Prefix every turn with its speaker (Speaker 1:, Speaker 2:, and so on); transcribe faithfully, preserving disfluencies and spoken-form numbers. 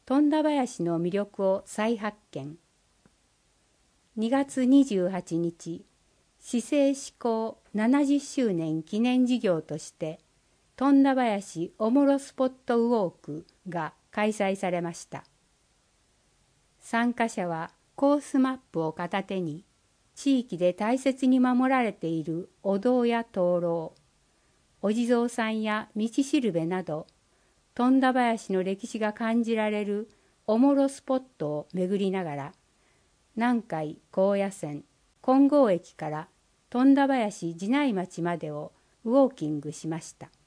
Speaker 1: 富田林の魅力を再発見。にがつにじゅうはちにち、市政施行ななじゅっしゅうねん記念事業として富田林おもろスポットウォークが開催されました。参加者はコースマップを片手に地域で大切に守られているお堂や灯籠、お地蔵さんや道しるべなど富田林の歴史が感じられるおもろスポットを巡りながら、南海高野線金剛駅から富田林寺内町までをウォーキングしました。